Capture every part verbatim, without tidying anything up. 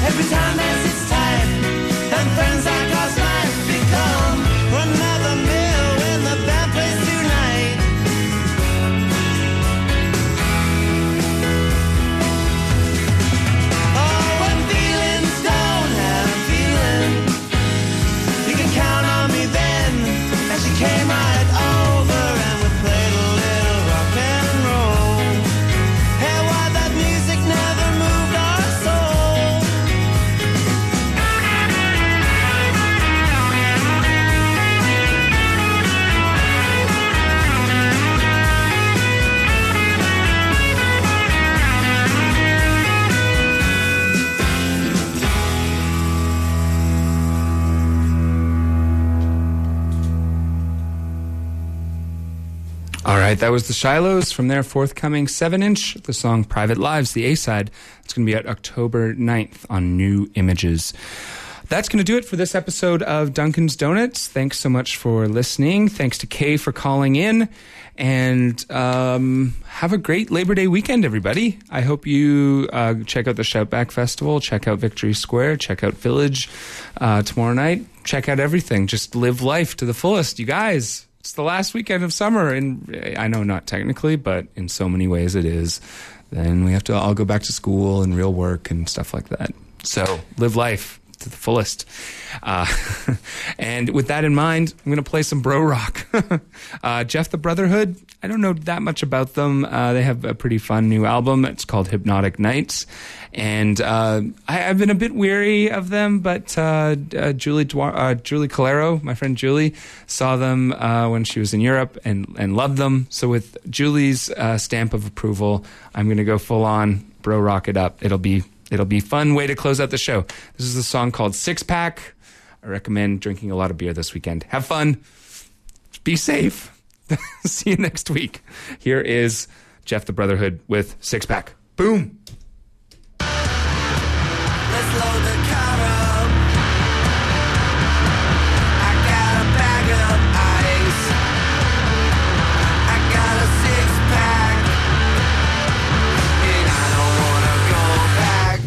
Every time as it's time, and friends like us might become another meal when the band plays tonight. Oh, when feelings don't have a feeling, you can count on me then. And she came right over and we played a little rock and roll. And why that music never moved our soul. All right, that was the Shilohs from their forthcoming seven inch, the song Private Lives, the A-side. It's going to be out October ninth on New Images. That's going to do it for this episode of Dunkin's Donuts. Thanks so much for listening. Thanks to Kay for calling in. And um, have a great Labor Day weekend, everybody. I hope you uh, check out the Shoutback Festival, check out Victory Square, check out Village uh, tomorrow night. Check out everything. Just live life to the fullest, you guys. It's the last weekend of summer, and I know not technically, but in so many ways it is. Then we have to all go back to school and real work and stuff like that. So live life to the fullest. Uh, and with that in mind, I'm going to play some bro rock. uh, Jeff the Brotherhood, I don't know that much about them. Uh, they have a pretty fun new album. It's called Hypnotic Nights. And uh, I, I've been a bit weary of them, but uh, uh, Julie Dwar- uh, Julie Calero, my friend Julie, saw them uh, when she was in Europe and, and loved them. So with Julie's uh, stamp of approval, I'm going to go full on bro rock it up. It'll be it'll be a fun way to close out the show. This is a song called Six Pack. I recommend drinking a lot of beer this weekend. Have fun. Be safe. See you next week. Here is Jeff the Brotherhood with Six Pack. Boom. Let's load the car up. I got a bag of ice. I got a six pack. And I don't wanna go back.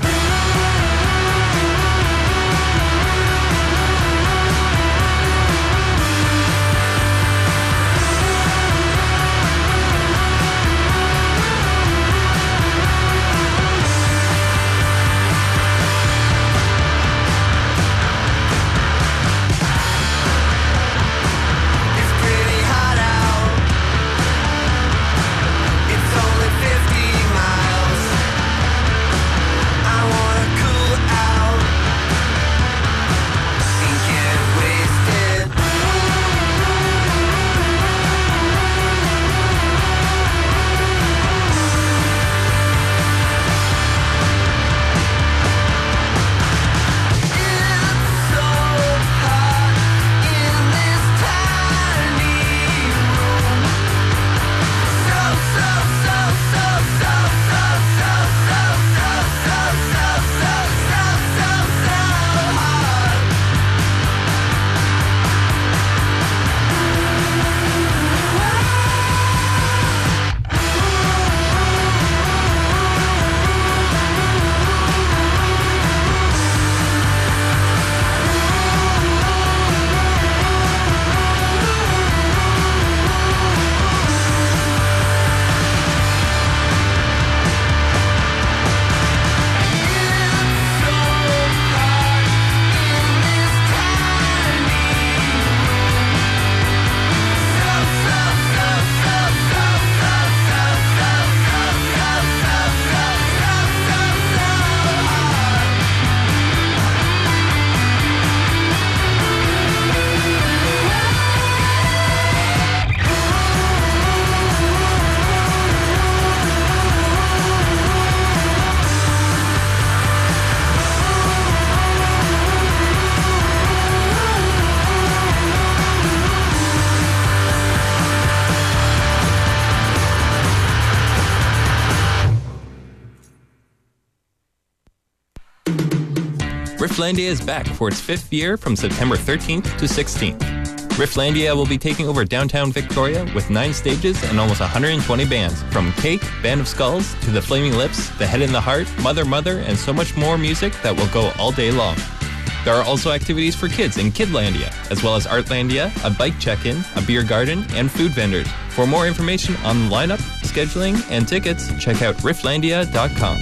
Rifflandia is back for its fifth year from September thirteenth to sixteenth. Rifflandia will be taking over downtown Victoria with nine stages and almost one hundred twenty bands, from Cake, Band of Skulls, to The Flaming Lips, The Head in the Heart, Mother Mother, and so much more music that will go all day long. There are also activities for kids in Kidlandia, as well as Artlandia, a bike check-in, a beer garden, and food vendors. For more information on the lineup, scheduling, and tickets, check out rifflandia dot com.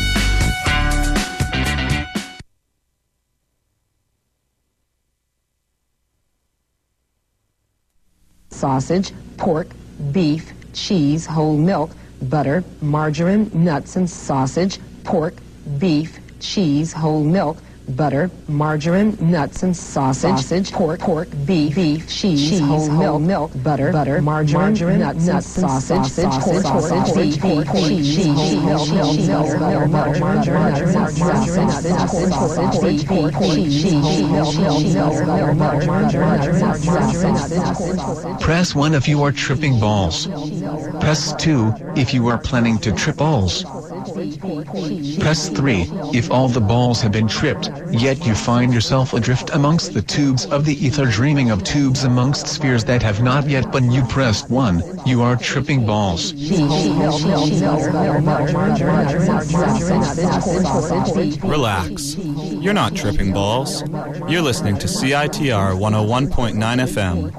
Sausage, pork, beef, cheese, whole milk, butter, margarine, nuts, and sausage, pork, beef, cheese, whole milk, butter, margarine, nuts, and sausage, sausage pork, pork, beef, beef, cheese, cheese whole, whole milk, butter, butter, margarine, margarine nuts, nuts, sausage, sausage, pork, sausage, beef, pork, cheese, cheese, whole milk, milk, milk, butter, butter, margarine, nuts, nuts, sausage, sausage, beef, pork, cheese, cheese, whole milk, milk, milk, butter, butter, margarine, nuts, nuts. Press one if you are tripping balls. Press two if you are planning to trip balls. Press three if all the balls have been tripped, yet you find yourself adrift amongst the tubes of the ether, dreaming of tubes amongst spheres that have not yet been. You pressed one, you are tripping balls. Relax. You're not tripping balls. You're listening to C I T R one oh one point nine F M.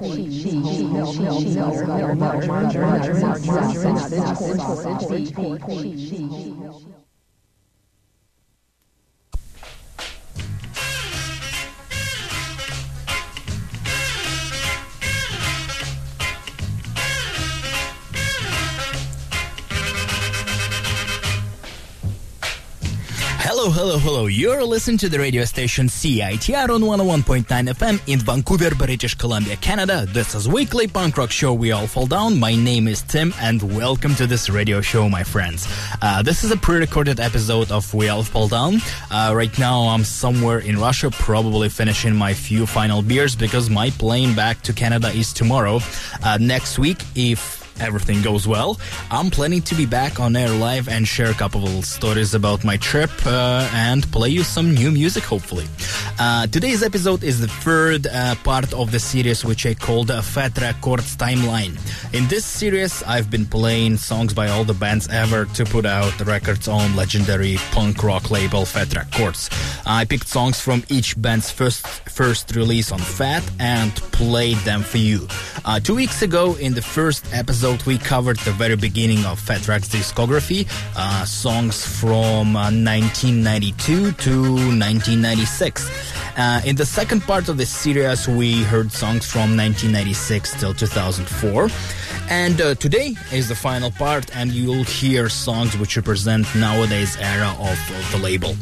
Hello, hello, hello. You're listening to the radio station C I T R on one oh one point nine F M in Vancouver, British Columbia, Canada. This is weekly punk rock show We All Fall Down. My name is Tim, and welcome to this radio show, my friends. Uh, this is a pre-recorded episode of We All Fall Down. Uh, right now, I'm somewhere in Russia, probably finishing my few final beers because my plane back to Canada is tomorrow. Uh, next week, if everything goes well, I'm planning to be back on air live and share a couple of stories about my trip uh, and play you some new music, hopefully. Uh, today's episode is the third uh, part of the series, which I called uh, Fat Records Timeline. In this series, I've been playing songs by all the bands ever to put out records on legendary punk rock label Fat Records. I picked songs from each band's first first release on Fat and played them for you. Uh, two weeks ago, in the first episode, we covered the very beginning of Fat Wreck's discography, uh, songs from uh, nineteen ninety-two to nineteen ninety-six. Uh, in the second part of the series, we heard songs from nineteen ninety-six till two thousand four. And uh, today is the final part, and you'll hear songs which represent nowadays era of, of the label.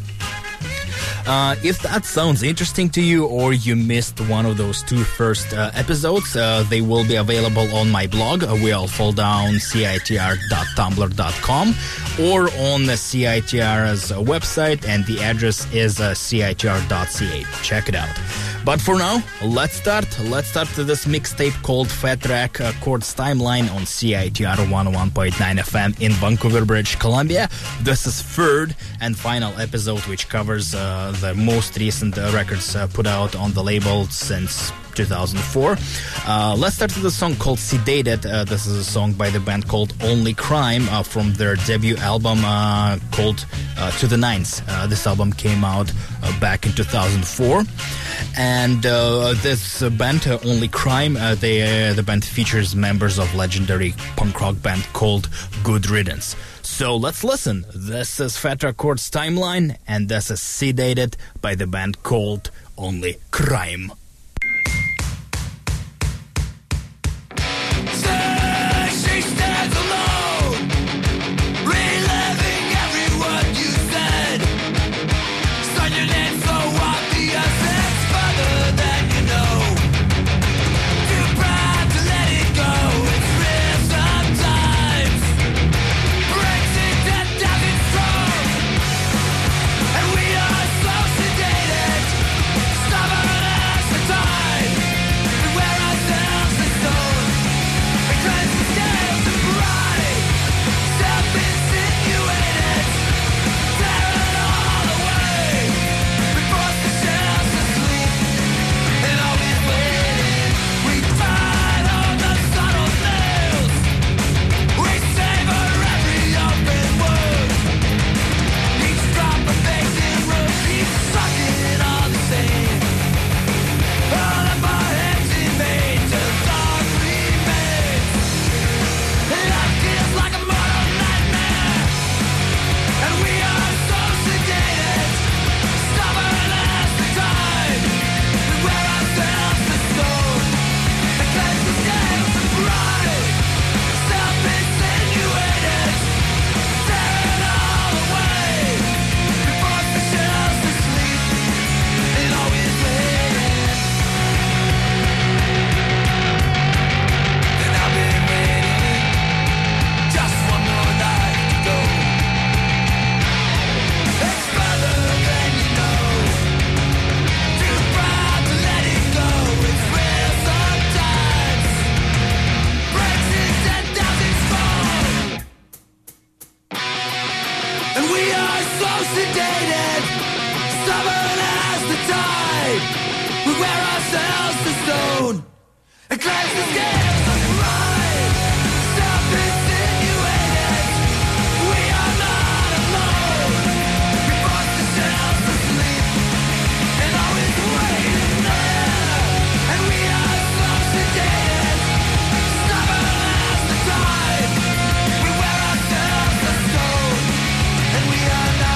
Uh, if that sounds interesting to you, or you missed one of those two first uh, episodes, uh, they will be available on my blog, uh, we all fall down C I T R dot tumblr dot com, or on the C I T R's uh, website, and the address is uh, C I T R dot C A. Check it out. But for now, let's start. Let's start to this mixtape called Fat Wreck Records Timeline on C I T R one oh one point nine F M in Vancouver, British Columbia. This is third and final episode, which covers uh, the most recent uh, records uh, put out on the label since two thousand four. Uh, let's start with a song called Sedated. Uh, this is a song by the band called Only Crime uh, from their debut album uh, called uh, To the Nines. Uh, this album came out uh, back in two thousand four. And uh, this uh, band, uh, Only Crime, uh, they, uh, the band features members of legendary punk rock band called Good Riddance. So let's listen. This is Fat Records Timeline, and this is Sedated by the band called Only Crime. Wear ourselves as stone, because the scales of pride. tide. We wear ourselves to stone and cleanse the scales of pride. Self-insinuated, we are not alone. We force ourselves to sleep and always waiting there. And we are so sedated, stubborn as the tide. We wear ourselves to stone and we are not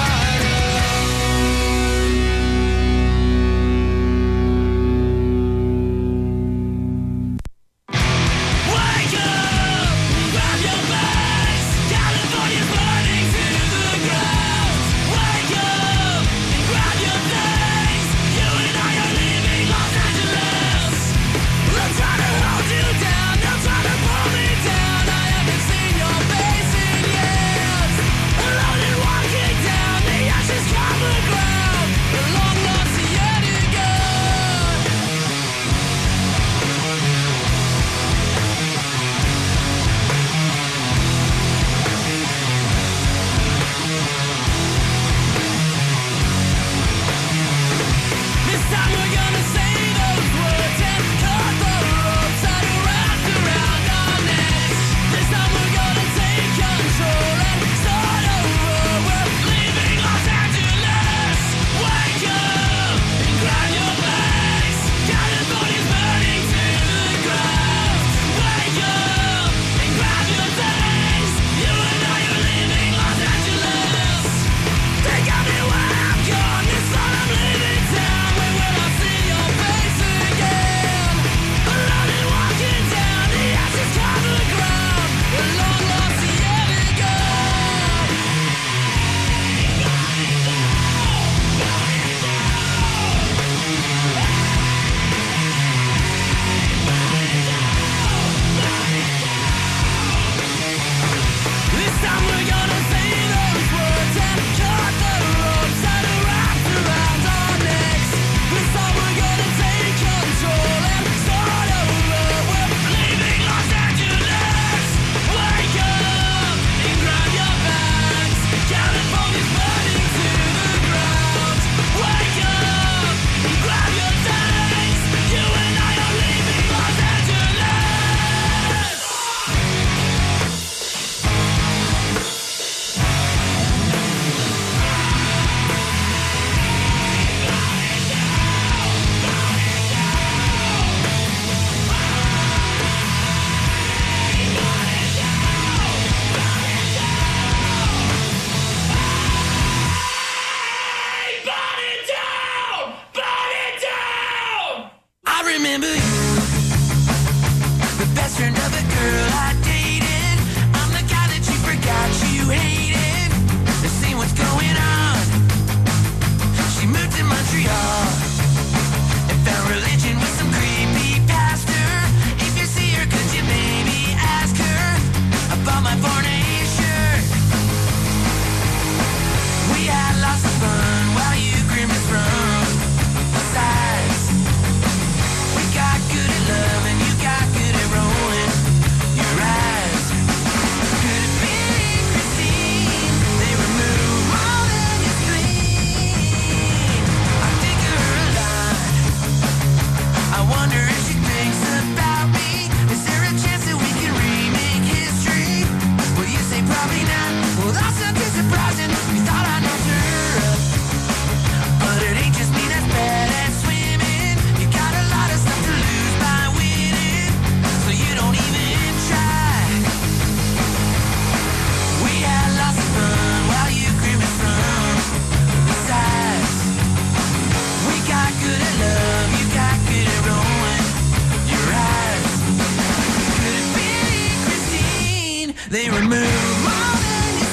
they remove more than your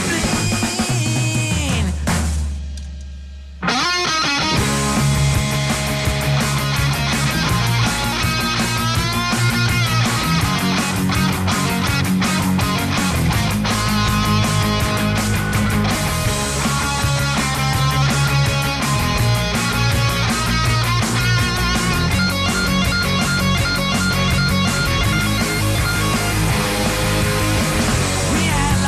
spleen. We had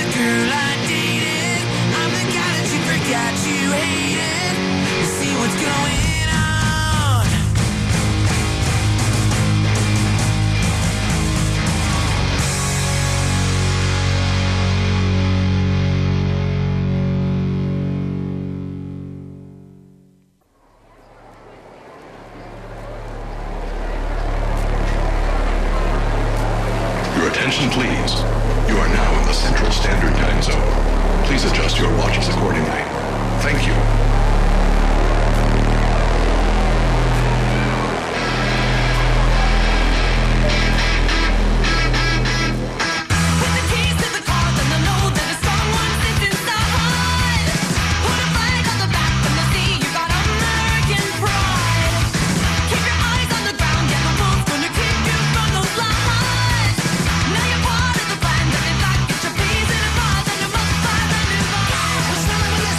girl I dated. I'm the guy that you forgot you hated. You see what's going on. Your attention, please. You are now in the Central Standard Time Zone. Please adjust your watches accordingly. Thank you. Put the keys to the car, then they'll know that a strong one sits inside. Put a flag on the back, and they'll see you got American pride. Keep your eyes on the ground, yeah, the wolf's gonna keep you from those lies. Now you're part of the plan that they like. Get your peas in a pod, and you must buy the new vibe. We're smelling when you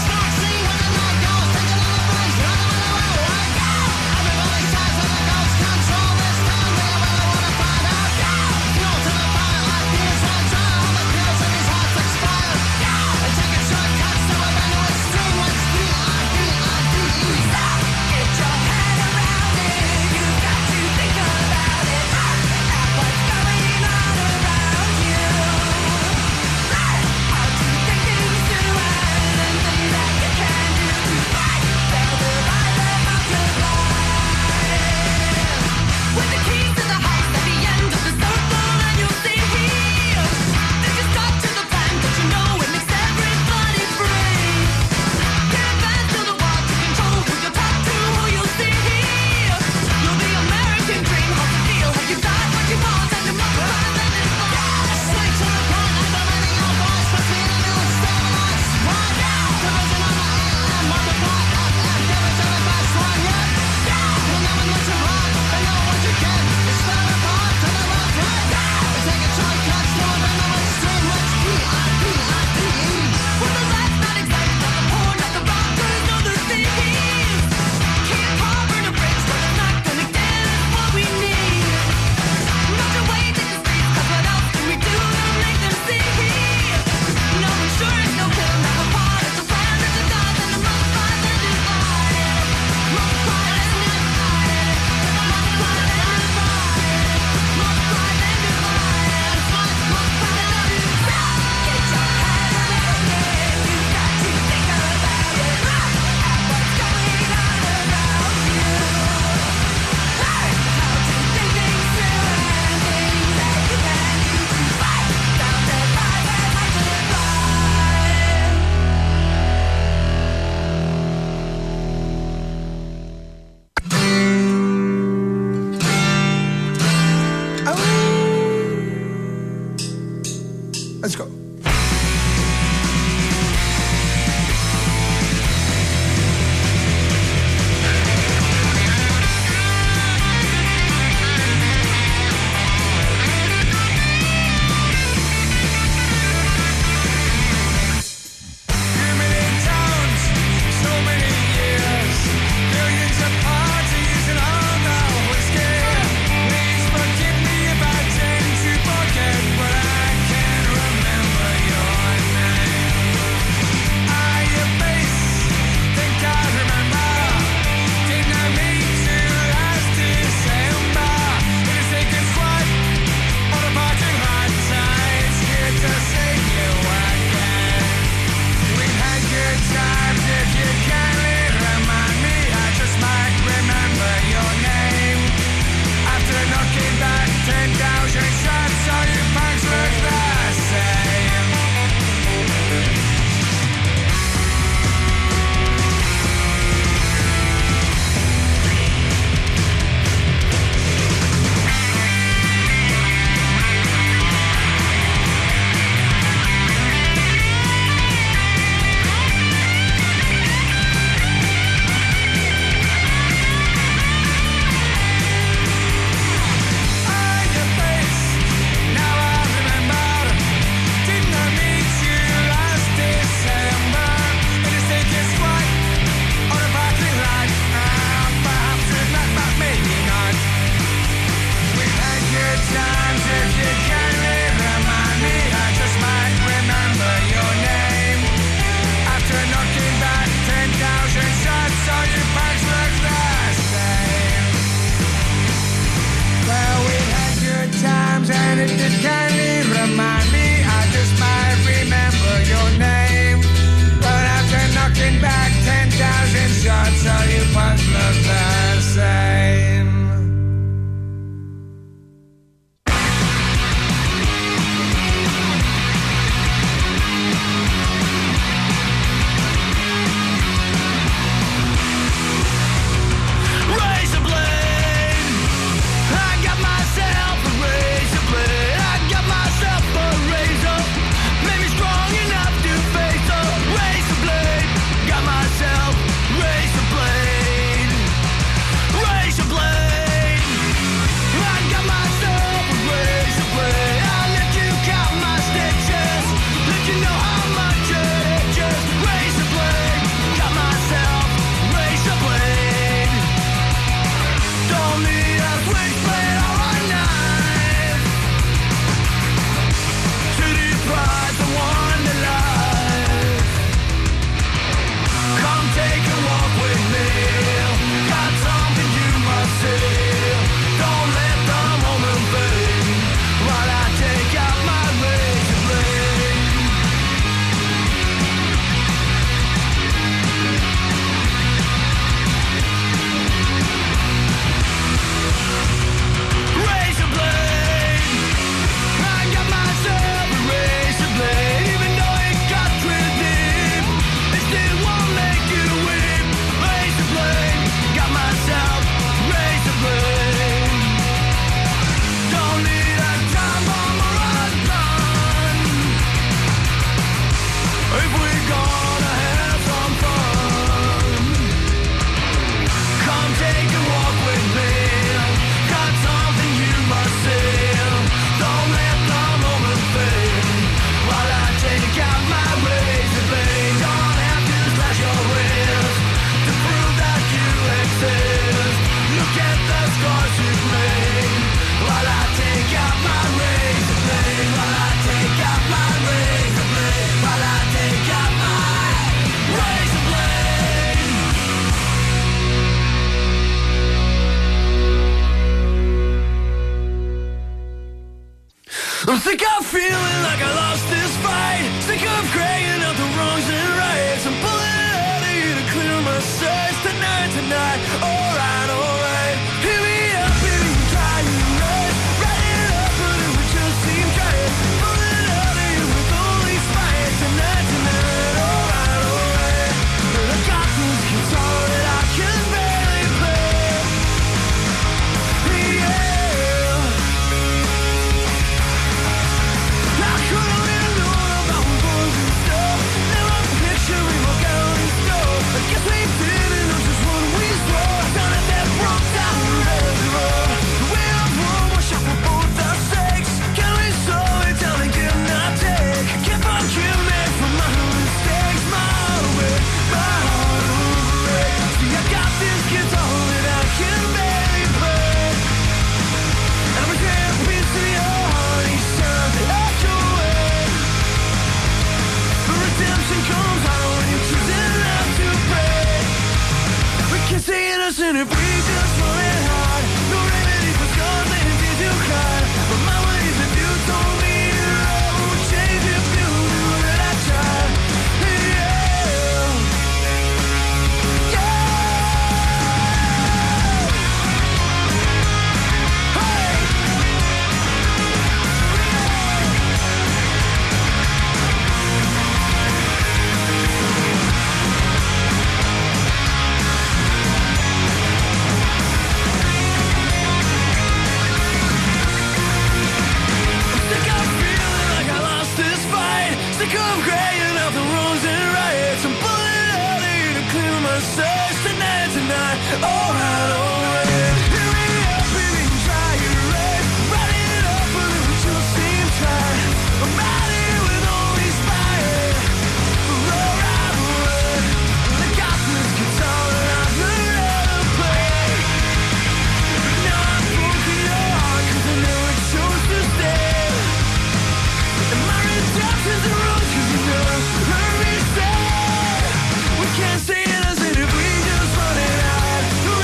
if we're gonna have some fun. Come take a walk with me. Got something you must see. Don't let the moment fade while I take out my razor blade. Don't have to slash your wrist to prove that you exist. Look at the scars you've made while I take out my razor blade. While I take out my razor blade. While I take out my razor blade. I'm sick of feeling like I lost this fight. Sick of crying out the wrongs and rights. I'm pulling it out of you to clear my sights. Tonight, tonight, alright, alright. Hear me up, baby, try you right. Write it up, but it would just seem right. Pulling it out of you with only spite. Tonight, tonight, alright, alright. I got this guitar that I can barely play. Yeah. I could've really known about boys and stuff. Never picturing what girl and stuff. I guess we didn't know just what we swore. Down at that broke down reservoir. The way of war was shot for both our sakes. Can we slow it down and give not take? Keep on killing me for my mistakes. My heart away, my heart away. See, I got this guitar that I can barely play. And I'm a great piece of your heart each time that I go away. But redemption comes out when you're choosing not to pray. We can stay innocent if we just want it hard. No remedy for scars that it's easy to cry. But my ways if you told me your love would change if you knew that I tried. Yeah. Yeah. Hey. Sick of feeling like I lost this fight. Sick of crying out the wrongs and rights. I'm pulling it out of you to clear my sights. Tonight, tonight, alright, alright. Hear me up, baby, try it right. Write it up, but it would just seem tight. I'm out here with only spite. Alright, alright. I got this guitar that I've learned how to play. Now I'm broken your heart 'cause I never chose to stay. And my redemption's a rose 'cause you never heard me say we can't stay innocent if we just run it out. No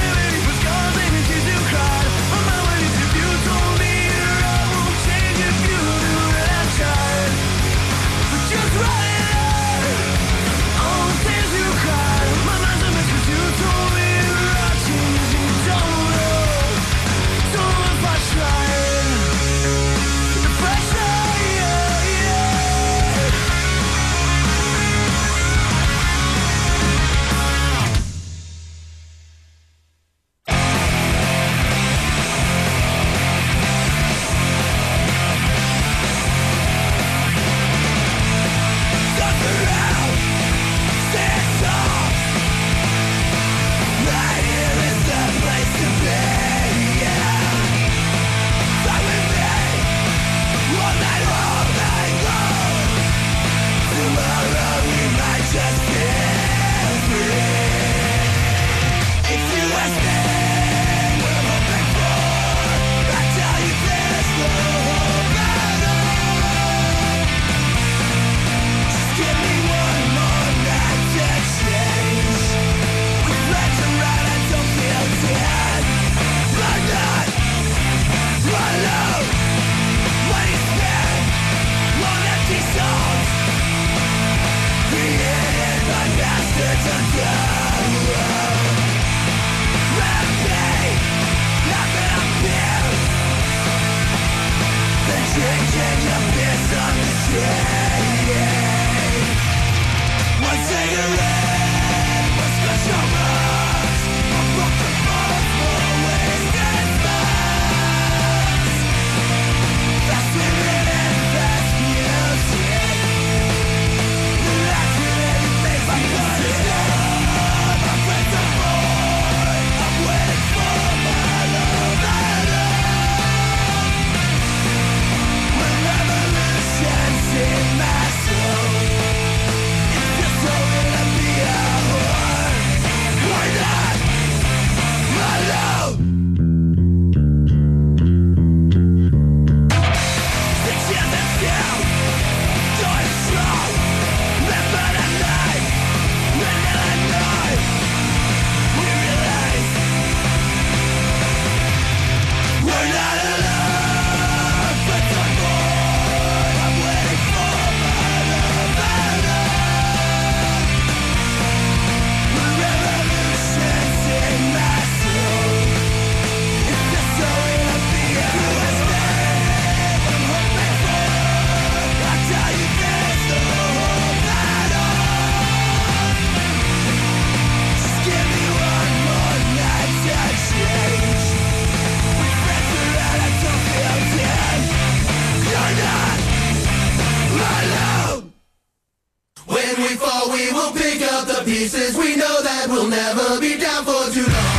we will pick up the pieces. We know that we'll never be down for too long.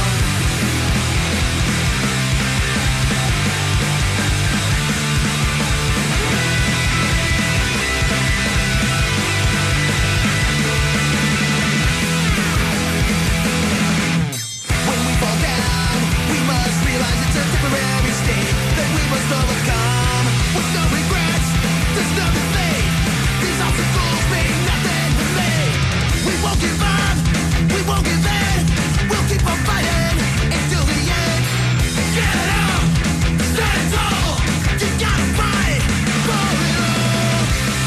When we fall down, we must realize it's a temporary state that we must overcome. With no regrets, there's no debate. These obstacles mean nothing to me. We won't give up, we won't give in. We'll keep on fighting until the end. Get up, stand tall. You gotta fight for it all.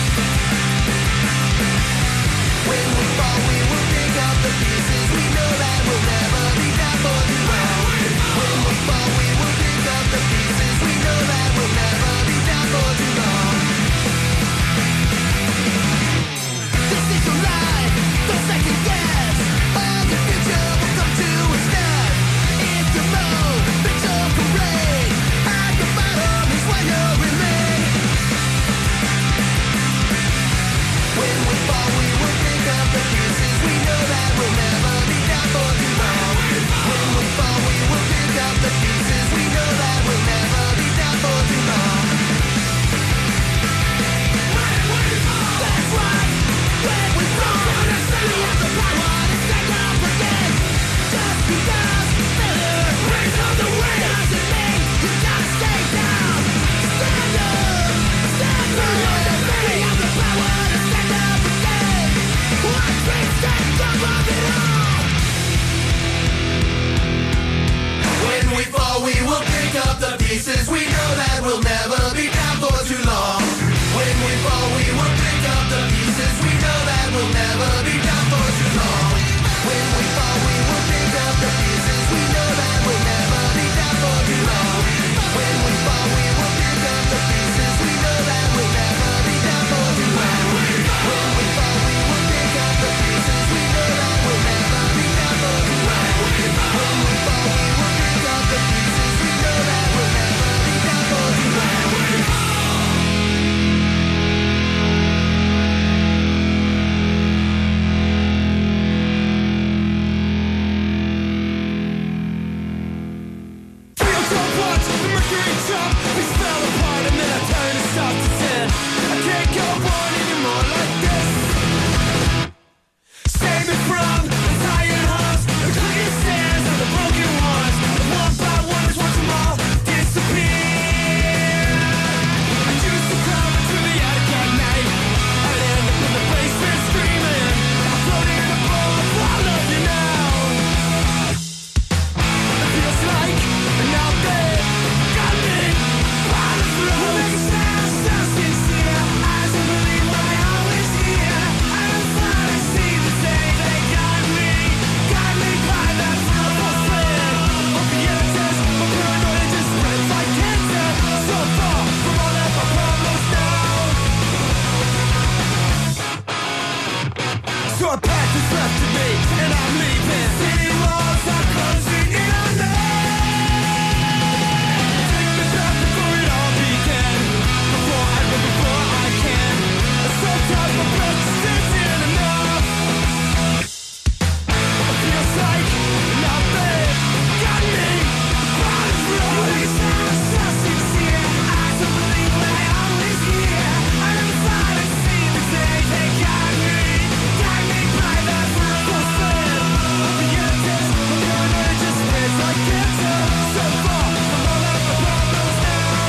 When we fall, we will pick up the pieces. We know that we'll never be down for too long. When we fall, we will pick up the pieces. We know that we'll never be down for too long. This is your life, don't second guess. All the future will come to a step. If you move, it's your parade. At the bottom is where you'll remain. When we fall, we will pick up the pieces. We know that we'll never be down for too long. When we fall, we will pick up the pieces. We know that we'll never be down for too long. That's right. When we fall, we have the power to stand up again. Just because failure brings on the wind doesn't mean you gotta stay down. Stand up, stand up. We have the power to stand up again. One big step above it all. When we fall, we will pick up the pieces. We know that we'll never be down for too long. When we fall, we will pick up the pieces. We know that we'll never be down for too long. When we fall, we will pick up the pieces. We know that we'll never be down for too long. When we fall, we will pick up the pieces. We know that we'll never be down for too long. When we fall, we will pick up the pieces. We know that we'll never be down for too long. When we fall, we will pick up the pieces. We know that we'll never be down for too long. Feel so much, the mercury drop. We fell apart and then I turned to stop to ten. I can't go on anymore like this. Save me from the tired hearts, the crooked stairs and the broken ones. One by one, just watch them all disappear. I used to climb into the attic at night. I'd end up in the basement screaming. I floated above, I love you now. It feels like an out there got me by the throat. It makes sound so sincere. I don't believe I always hear. I don't finally see the day they got me, got me by that throat. Thread of the edges, my paranoia just spreads like cancer. So far from all of my problems now. So a path is left to me, and I'm leaving. City walls are closing in on me. Take me back before it all began. Before I run, before I can. Sometimes my breath just isn't enough. It feels like nothing got me by the throat. It sounds so sincere. I don't believe what I always hear. I never thought I'd see the day they got me, got me by the throat. Thread of the edges, my paranoia just spreads like cancer. So far from all of my problems now.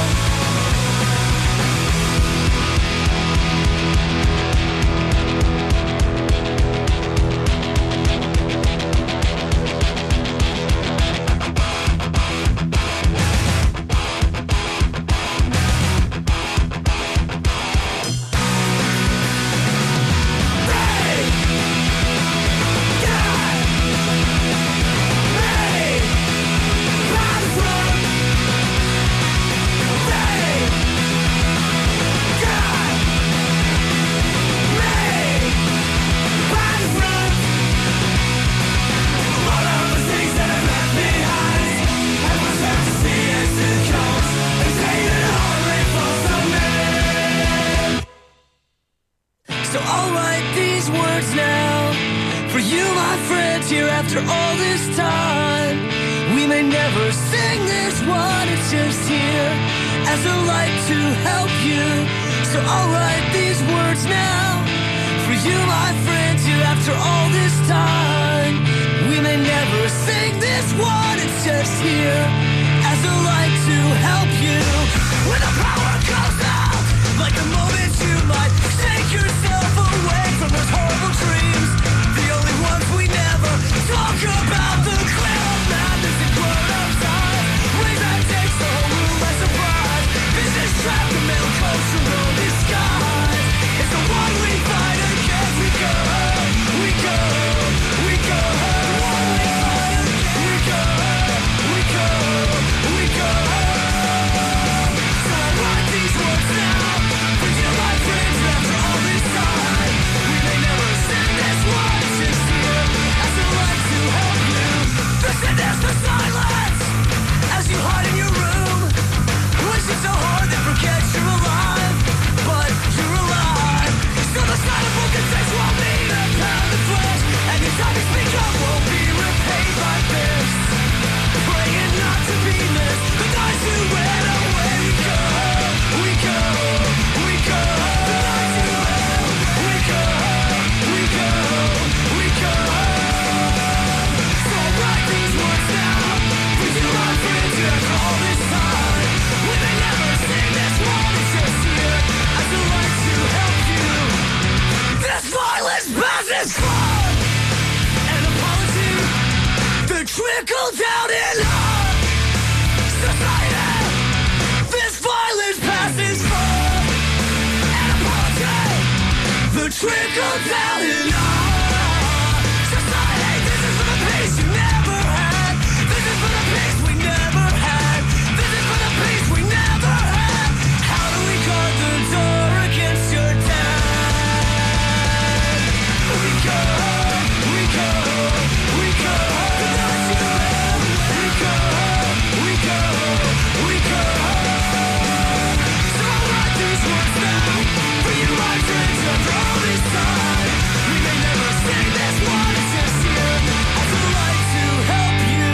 So I'll write these words now. For you, my friend, here after all this time. We may never sing this one, it's just here as a light to help you. So I'll write these words now. For you, my friend, here after all this time. We may never sing this one, it's just here as a light to help you. When the power goes out, like the moment you might take yourself away from those horrible dreams. The only ones we never talk about, the clear of madness and blood outside. Rain that takes the whole room by surprise. Business trap, the mail comes from lonely skies. It's the one we fight against. We go, we go, we go. We go, we go, we go. So I write these words now for you, my friends, after all this time. We may never sing this one, just here as a light to help you. Listen, there's the silence as you hide in your room. Wishing so hard they forget you're alive, but you're alive. So the sign of broken face won't mean a pound of flesh, and your time you speak up won't be repaid by this. Praying not to be missed, the nights you ran away. We go, we go, we go. The nights you ran, we go, we go, we go. So I write these words now for you, my friends, here after all this time. We may never sing this one, it's just here as a light to help you. This violence passes far, an apology that trickle down in our society. This violence passes far, an apology that trickle down in our society. This is for the peace you never had. This is for the peace we never had. This is for the peace we never had. How do we guard the door against your dad? We go, we go, we go. The nights you ran, we go, we go, we go. So I write these words now for you, my friends, after all this time. We may never sing this one, it's just here as a light to help you.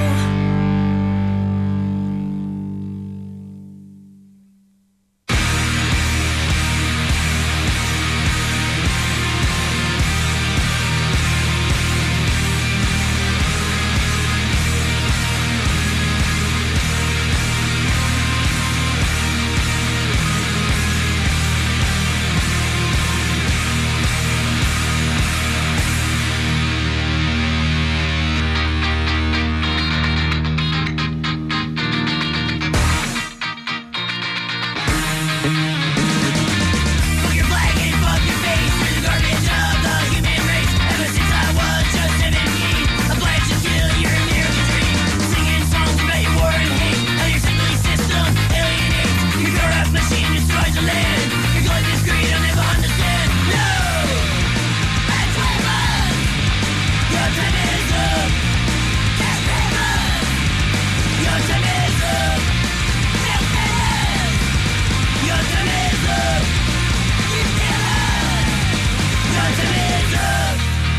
Fuck your flag and fuck your face. You're the garbage of the human race. Ever since I was just seventeen, I pledged to kill your American dream. Singing songs about your war and hate. How your sickly system alienates. Your corrupt machine destroys the land. Your gluttonous greed I'll never understand. No! That's women! Your time is up. That's women! Your time is up. That's women! Your time is up. You kill us. Your time is up.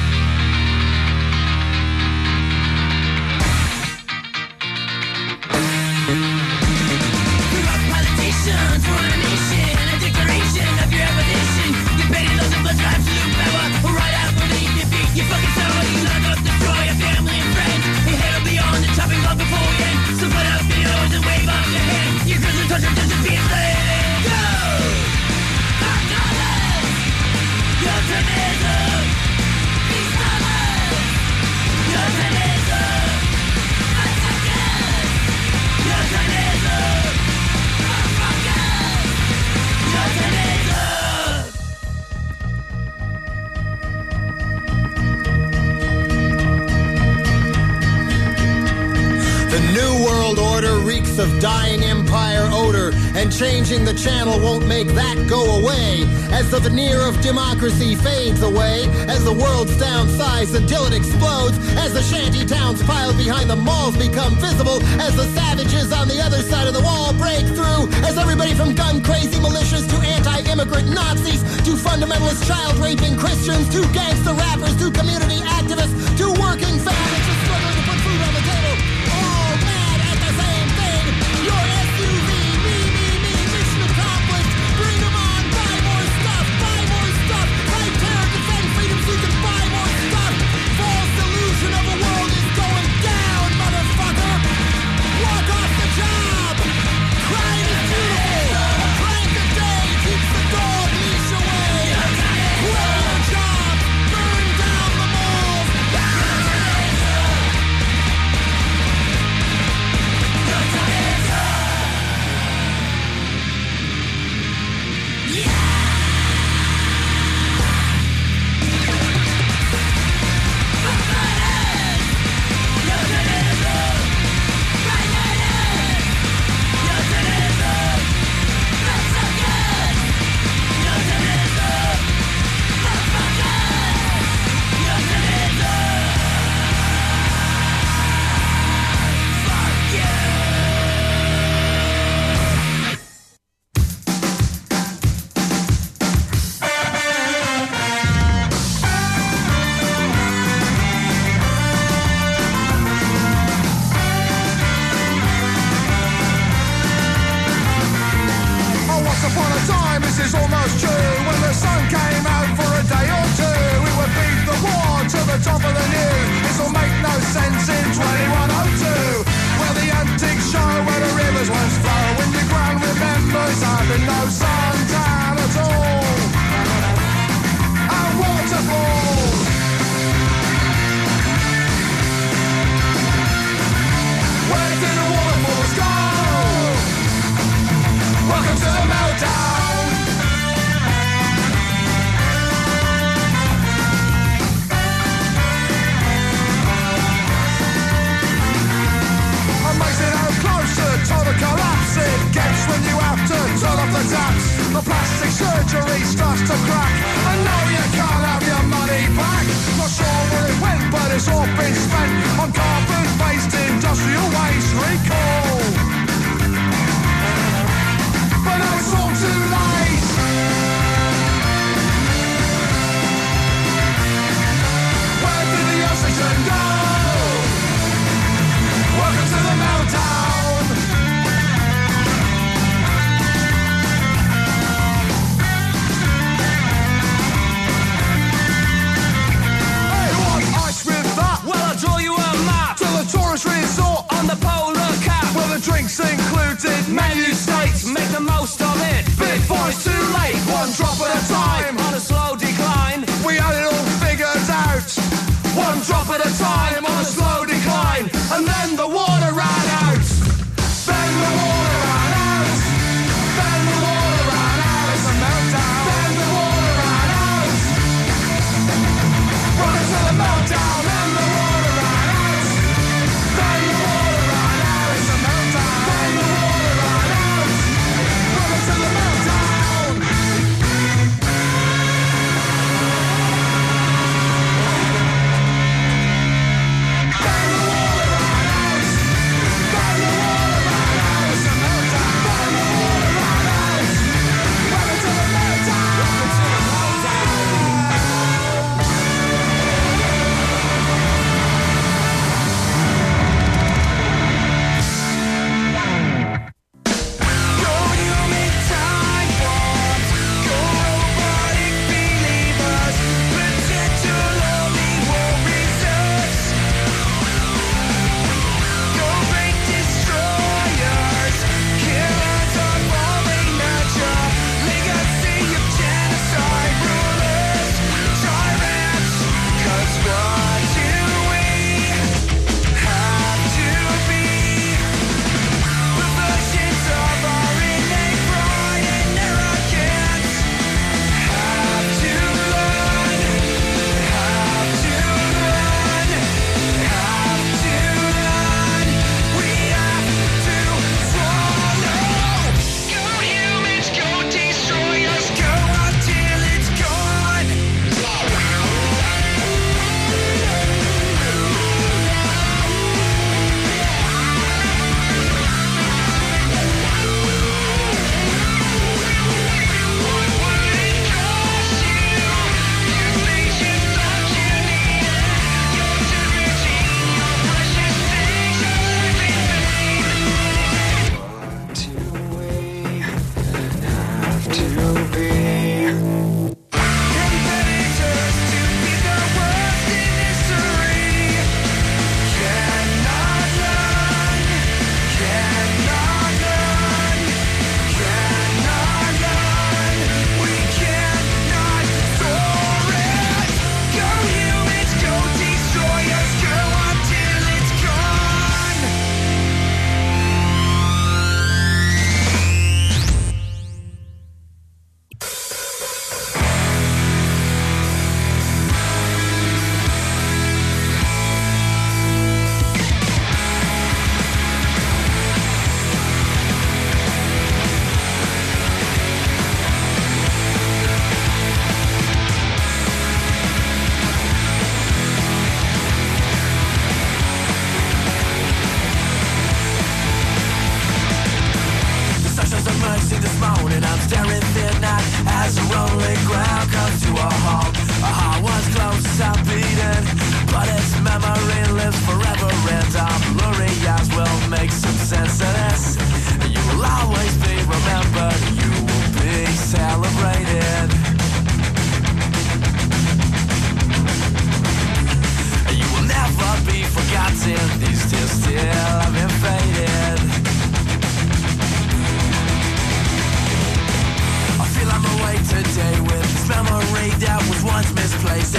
Corrupt politicians run a nation, a declaration of your abolition. You painted those of us for absolute power. Right out beneath your feet, you fucking sour. You lock up, destroy your family and friends. Your head will be on the chopping block before we end. So put up your nose and wave off your hand. Your grizzly touch of disappear. Go! Our dollars! Your time is up. These dollars! Your time is up. Attackers! Your time is up. Motherfuckers! Your time is up. The New World Order reeks of dying empire odor, and changing the channel won't make that go away. As the veneer of democracy fades away, as the world's downsized until it explodes, as the shanty towns piled behind the malls become visible, as the savages on the other side of the wall break through, as everybody from gun-crazy militias to anti-immigrant Nazis to fundamentalist child-raping Christians to gangster rappers to community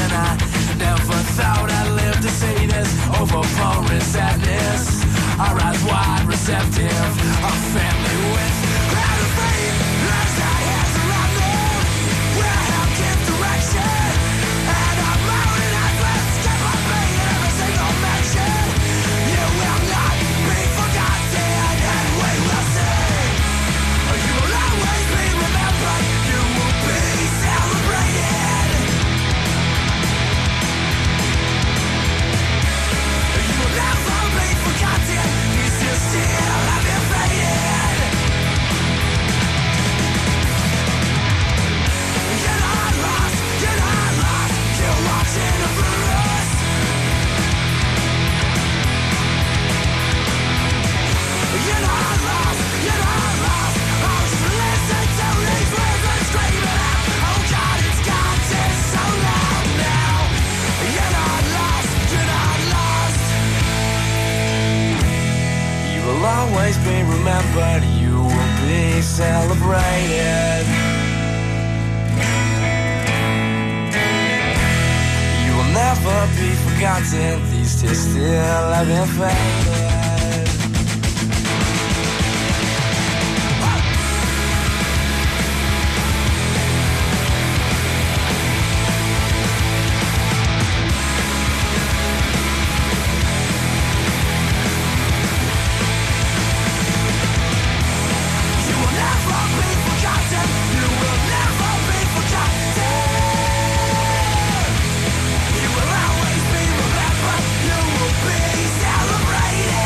and I never thought I'd live to see this overpowering sadness. Our eyes wide, receptive, a family with crowded feet. As our hands around them, we're help give direction. And I'm mounting as let's step on me in every single mention. You will not be forgotten, and we will see. You will always be remembered, you will be celebrated. You will never be forgotten, these are still have been faded. You're not lost, you're not lost, you're watching over us. You're not lost, you're not lost, oh just listen to these words I'm screaming out. Oh God, it's gotten so loud now. You're not lost, you're not lost. You will always be remembered, you will be celebrated. You will never be forgotten, these tears still have been faded. You will never be forgotten, you will never be forgotten. You will always be remembered, you will be celebrated.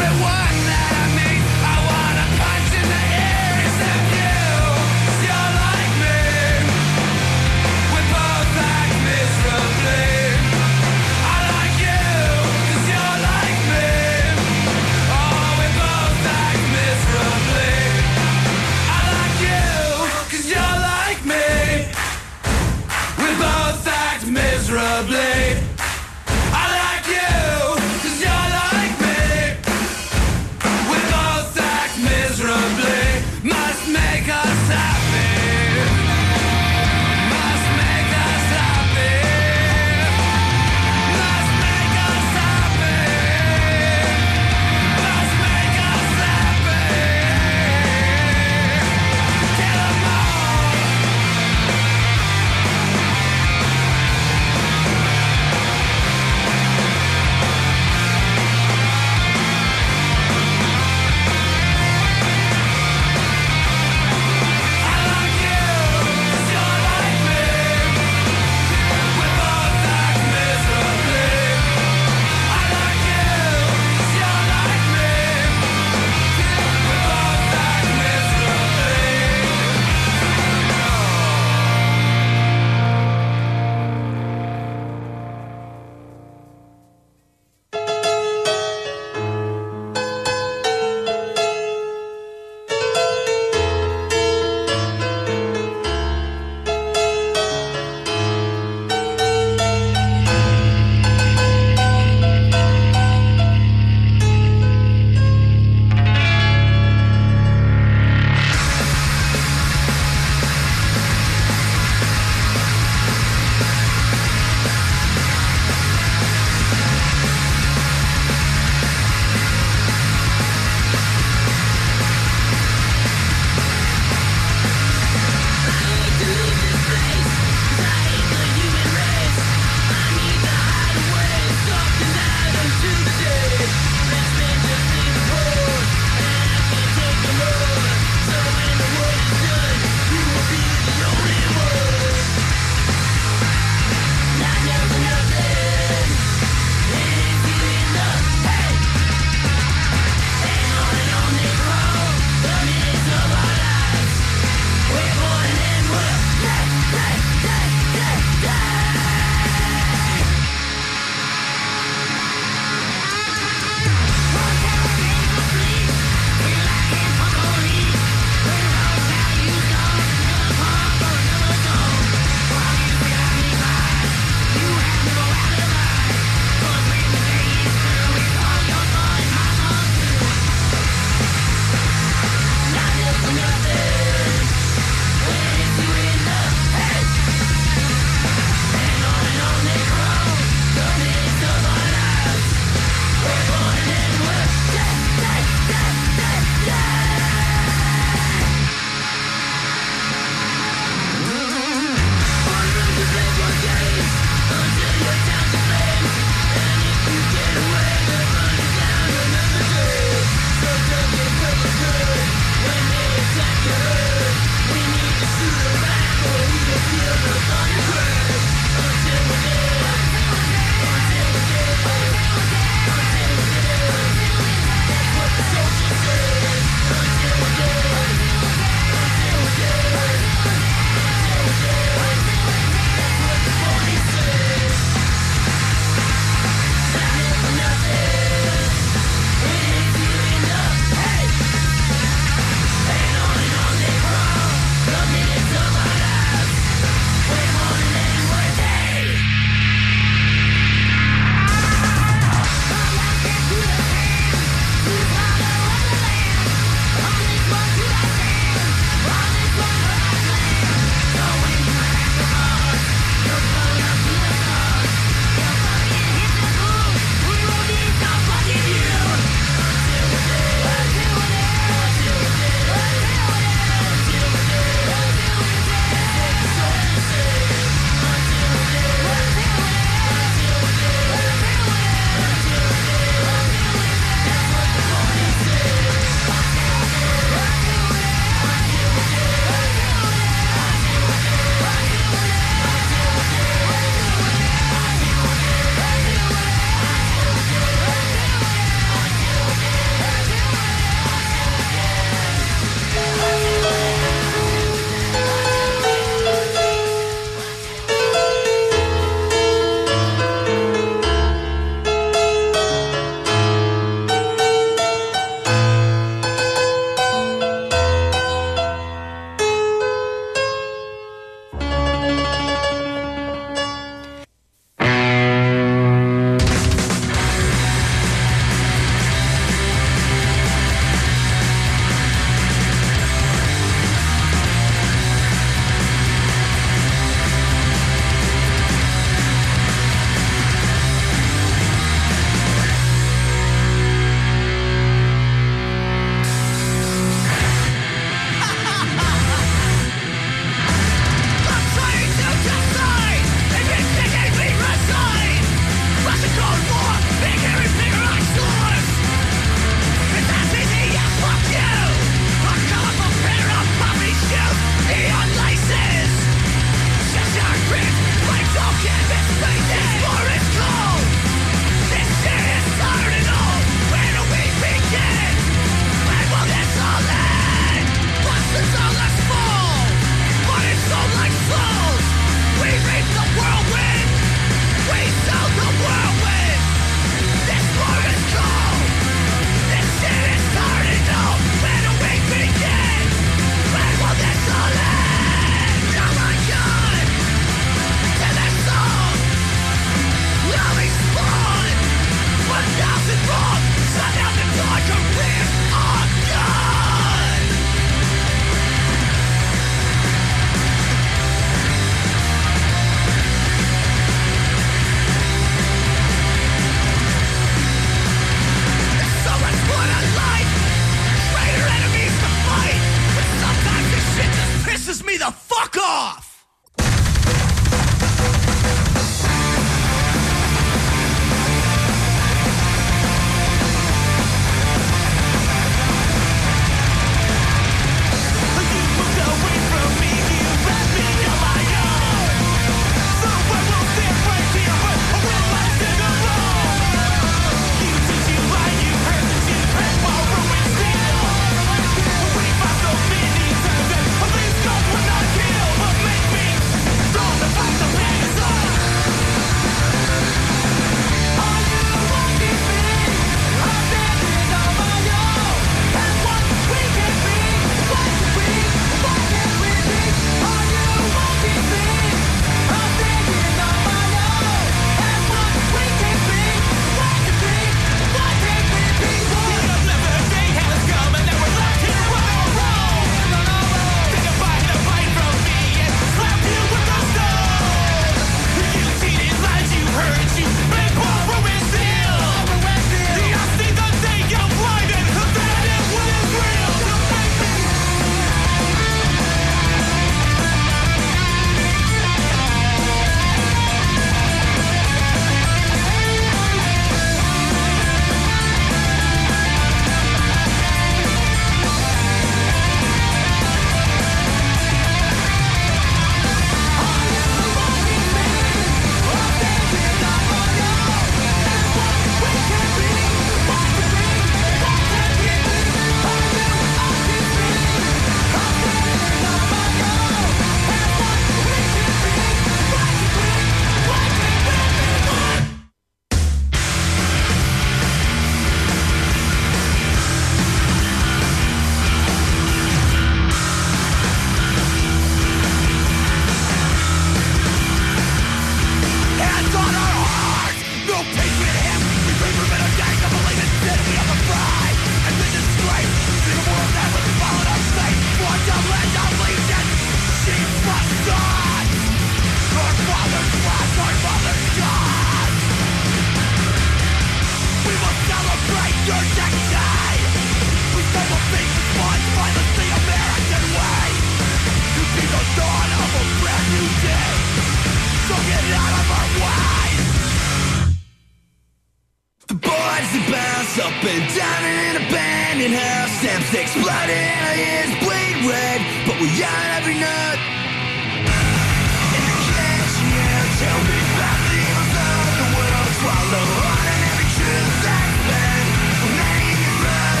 blood in our ears bleed red, but we yarn every night. In the kitchen, you tell me about the evils of the world. Swallow on and every truth that's been remaining in your blood.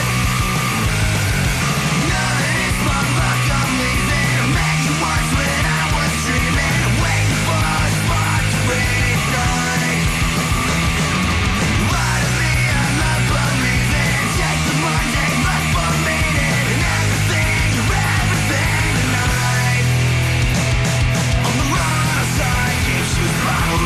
None of this motherfuck I'm leaving. I met you once when I was dreaming. I'm waiting for a spark to reignite. Lie to me, I love believing. Take the Monday, look for meaning in everything, you're everything tonight. On the wrong side, keeps you bottled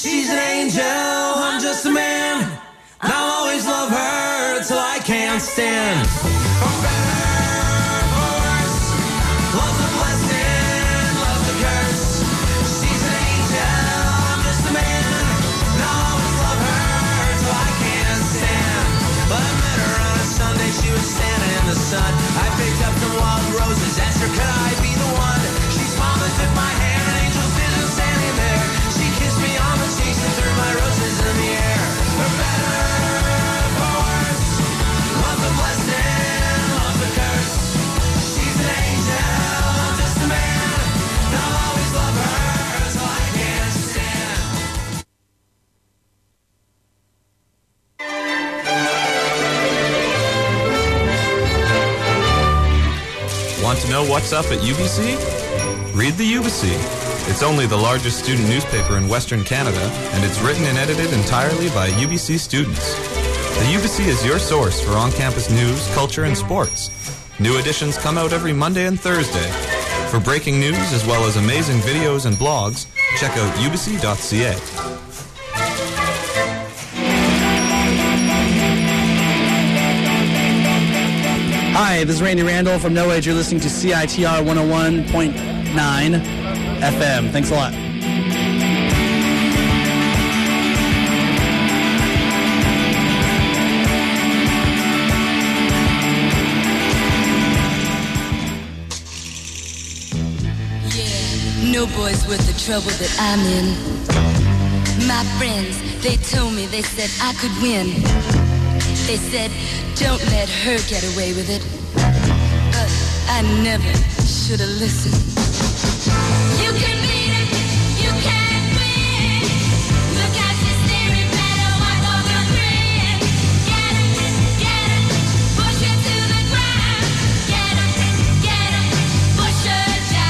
She's an angel, I'm just a man. And I'll always love her till I can't stand. For better, for worse, love's a blessing, love's a curse. She's an angel, I'm just a man. And I'll always love her till I can't stand. But I met her on a Sunday, she was standing in the sun. I picked up some wild roses, asked her could I be the one. She smiled and took my hand, an angel's vision standing there. She kissed me on the cheeks and threw my roses in the air. For better, for worse, love's a blessing, love's a curse. She's an angel, I'm just a man. And I'll always love her till I can't stand. Want to know what's up at U B C? Read the U B C. It's only the largest student newspaper in Western Canada, and it's written and edited entirely by U B C students. The U B C is your source for on-campus news, culture, and sports. New editions come out every Monday and Thursday. For breaking news as well as amazing videos and blogs, check out u b c dot c a. Hi, this is Randy Randall from No Age. You're listening to C I T R one oh one point nine F M. Thanks a lot. Yeah, no boy's worth the trouble that I'm in. My friends, they told me, they said I could win. They said, don't let her get away with it. But I never should have listened. You can beat it, you can't win. Look out, she's staring, better wipe off your grin. Get her, get her, push her to the ground. Get her, get her, push her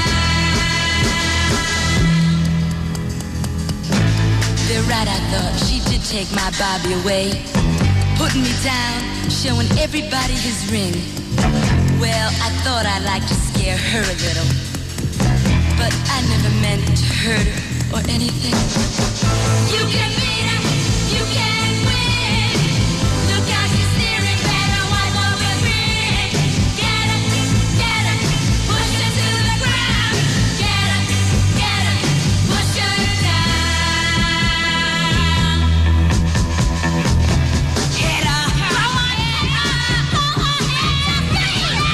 down. They're right, I thought, she did take my Bobby away. Putting me down, showing everybody his ring. Well, I thought I'd like to scare her a little, but I never meant to hurt her or anything. You can beat her, you can win. Look out, she's staring, better wipe off your grin. Get her, get her, push her to the ground. Get her, get her, push her down. Hit her, come on, hit her, oh, oh, hit her,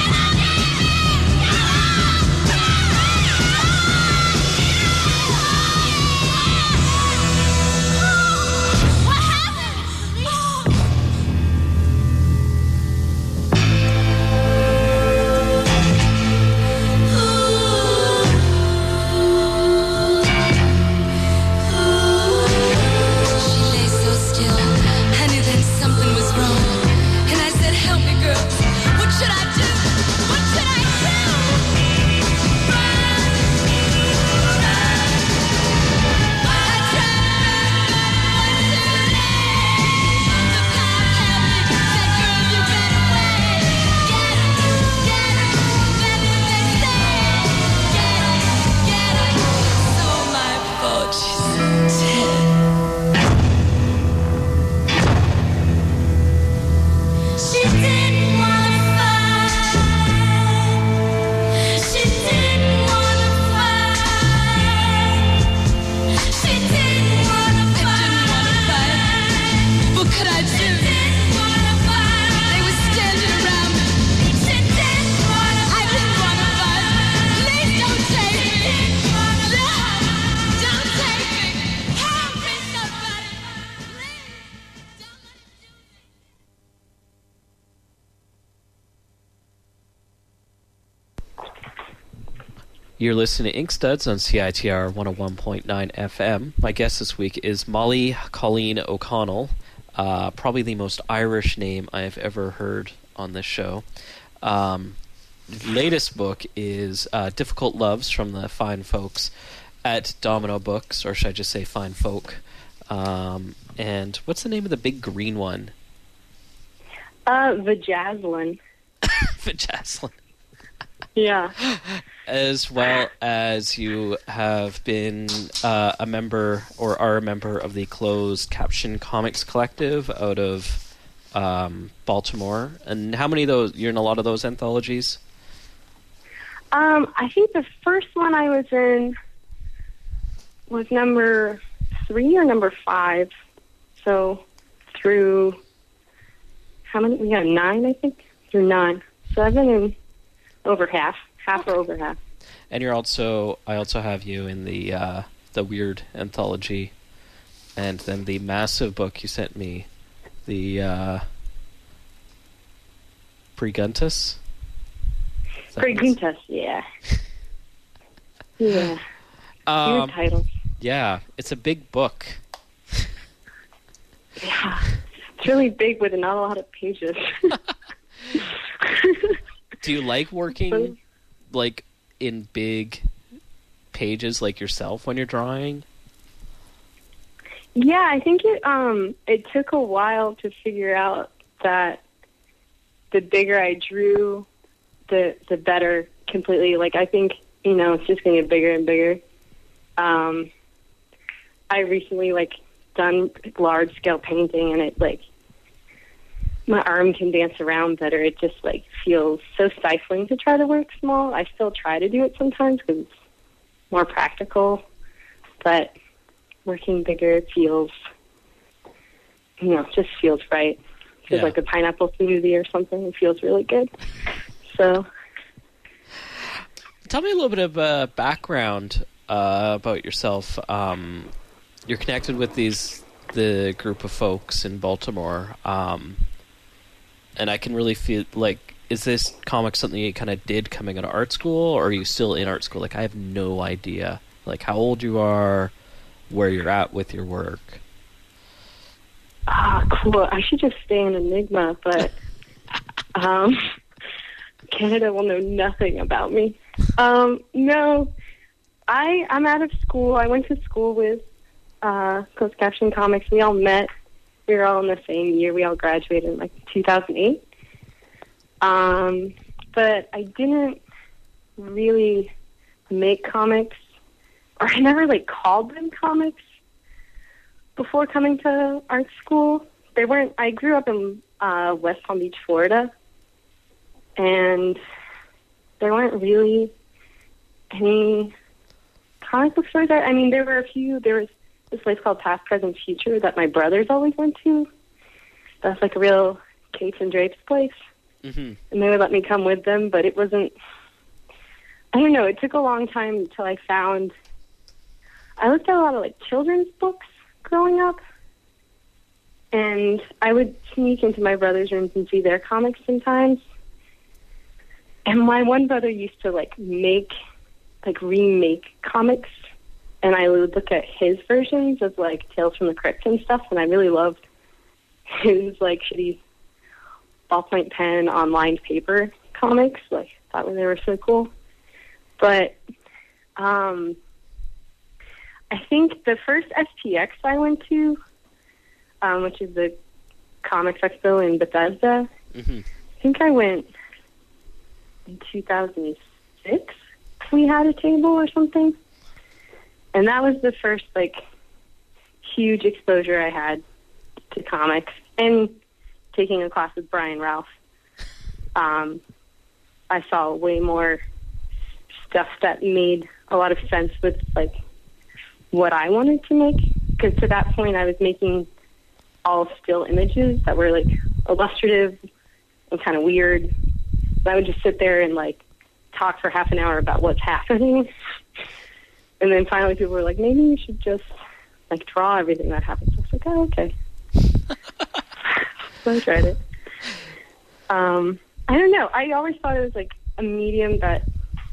what happened? She lay so still, I knew then something was wrong. And I said, help me, girls. What should I do? What should I do? Run, run. I tried, but too late. The cop held me, said, girl, you better wait. Get her, get her, that's what they say. Get her, get her. It's all my fault, she's dead. She didn't wanna fight. She didn't wanna fight. She didn't wanna fight. What could I do? She didn't wanna fight. They were standing around me. She didn't wanna fight. I didn't wanna fight. Please don't take me. No, don't take me. Help me, somebody. Please, don't let it do me. You're listening to Ink Studs on C I T R one oh one point nine F M. My guest this week is Molly Colleen O'Connell, uh, probably the most Irish name I have ever heard on this show. Um, latest book is uh, Difficult Loves from the fine folks at Domino Books, or should I just say fine folk. Um, and what's the name of the big green one? Uh, Vajazzlin. Vajazzlin. Yeah. As well as you have been uh, a member or are a member of the Closed Caption Comics Collective out of um, Baltimore. And how many of those, you're in a lot of those anthologies? Um, I think the first one I was in was number three or number five. So through, how many? We got nine, I think. Through nine. Seven and over half. Half okay. or over half. And you're also, I also have you in the uh, the Weird anthology, and then the massive book you sent me, the uh, Preguntas. Preguntas, yeah. Yeah. Um, Weird title. Yeah, it's a big book. Yeah. It's really big with not a lot of pages. Do you like working like in big pages like yourself when you're drawing? Yeah, I think it um it took a while to figure out that the bigger I drew, the the better completely. Like, I think, you know, it's just going to get bigger and bigger. Um, I recently, like, done large-scale painting, and it, like, my arm can dance around better. It just, like, feels so stifling to try to work small. I still try to do it sometimes because it's more practical, but working bigger feels, you know, just feels right. Feels Yeah. like a pineapple smoothie or something. It feels really good. So, tell me a little bit of uh, background uh, about yourself. Um, you're connected with these the group of folks in Baltimore, um, and I can really feel like, is this comic something you kind of did coming out of art school, or are you still in art school? Like, I have no idea, like, how old you are, where you're at with your work. Ah, cool. I should just stay in Enigma, but um, Canada will know nothing about me. Um, no, I, I'm out of school. I went to school with uh, Closed Caption Comics. We all met. We were all in the same year. We all graduated in, like, two thousand eight. Um, but I didn't really make comics, or I never, like, called them comics before coming to art school. They weren't, I grew up in uh, West Palm Beach, Florida, and there weren't really any comic book stores there. I mean, there were a few. There was this place called Past, Present, Future that my brothers always went to. That's like a real Capes and Drapes place. Mm-hmm. And they would let me come with them, but it wasn't, I don't know, it took a long time until I found, I looked at a lot of, like, children's books growing up, and I would sneak into my brother's rooms and see their comics sometimes. And my one brother used to, like, make, like, remake comics, and I would look at his versions of, like, Tales from the Crypt and stuff, and I really loved his, like, shitty ballpoint pen on lined paper comics. Like, I thought they were so cool. But, um... I think the first S P X I went to, um, which is the Comics Expo in Bethesda, mm-hmm. I think I went in two thousand six. We had a table or something. And that was the first, like, huge exposure I had to comics. And taking a class with Brian Ralph, um, I saw way more stuff that made a lot of sense with, like, what I wanted to make, because to that point I was making all still images that were, like, illustrative and kind of weird. And I would just sit there and, like, talk for half an hour about what's happening. And then finally people were like, maybe you should just, like, draw everything that happens. I was like, oh, okay. So I tried it. Um, I don't know. I always thought it was, like, a medium that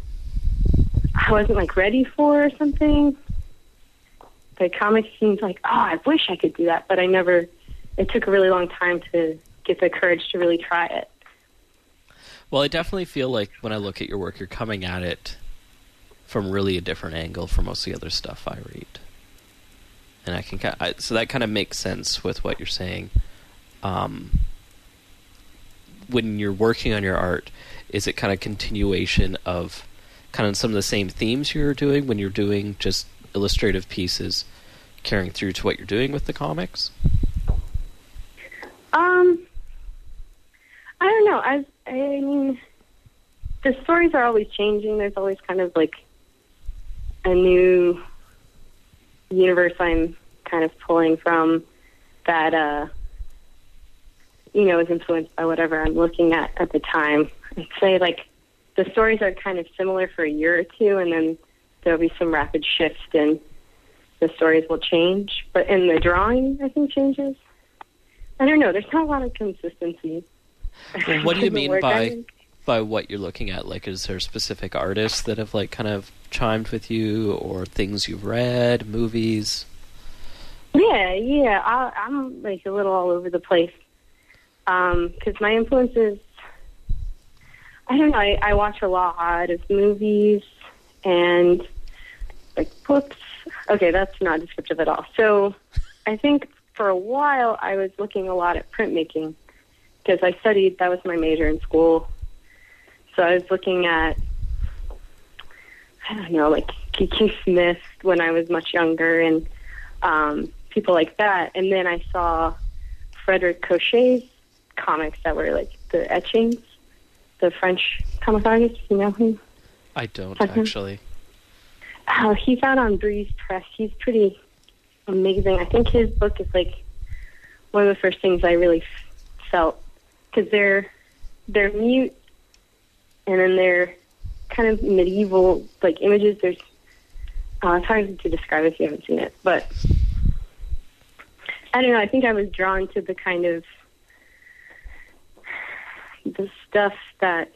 I wasn't, like, ready for or something. The comics seemed like, oh, I wish I could do that, but I never, it took a really long time to get the courage to really try it. Well, I definitely feel like when I look at your work, you're coming at it from really a different angle from most of the other stuff I read. And I can, I, so that kind of makes sense with what you're saying. Um, when you're working on your art, is it kind of continuation of kind of some of the same themes you're doing when you're doing just illustrative pieces, carrying through to what you're doing with the comics? Um, I don't know. I, I mean, the stories are always changing. There's always kind of like a new universe I'm kind of pulling from that, uh, you know, is influenced by whatever I'm looking at at the time. I'd say, like, the stories are kind of similar for a year or two, and then there'll be some rapid shifts, and the stories will change. But in the drawing, I think, changes. I don't know. There's not a lot of consistency. Well, what do you mean Work, I by think. by what you're looking at? Like, is there specific artists that have, like, kind of chimed with you, or things you've read, movies? Yeah, yeah. I, I'm, like, a little all over the place. Because my influences, I don't know, I, I watch a lot of movies and, like, books. Okay, that's not descriptive at all. So I think for a while I was looking a lot at printmaking because I studied, that was my major in school. So I was looking at, I don't know, like Kiki Smith when I was much younger and um, people like that. And then I saw Frederic Cochet's comics that were like the etchings, the French comic artist, you know him? I don't, Okay. actually. Oh, he's out on Breeze Press. He's pretty amazing. I think his book is like one of the first things I really f- felt because they're they're mute and then they're kind of medieval like images. There's uh, it's hard to describe if you haven't seen it, but I don't know. I think I was drawn to the kind of the stuff that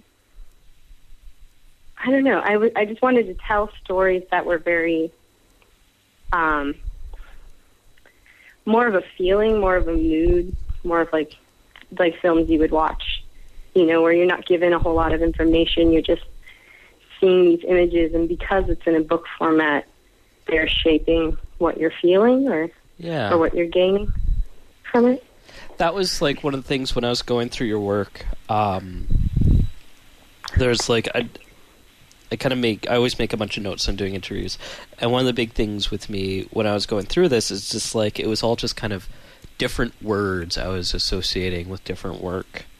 I don't know. I, w- I just wanted to tell stories that were very, um, more of a feeling, more of a mood, more of like, like films you would watch, you know, where you're not given a whole lot of information. You're just seeing these images, and because it's in a book format, they're shaping what you're feeling or, Yeah. or what you're gaining from it. That was like one of the things when I was going through your work. Um, there's like I, I kind of make I always make a bunch of notes when doing interviews, and one of the big things with me when I was going through this is just like it was all just kind of different words I was associating with different work,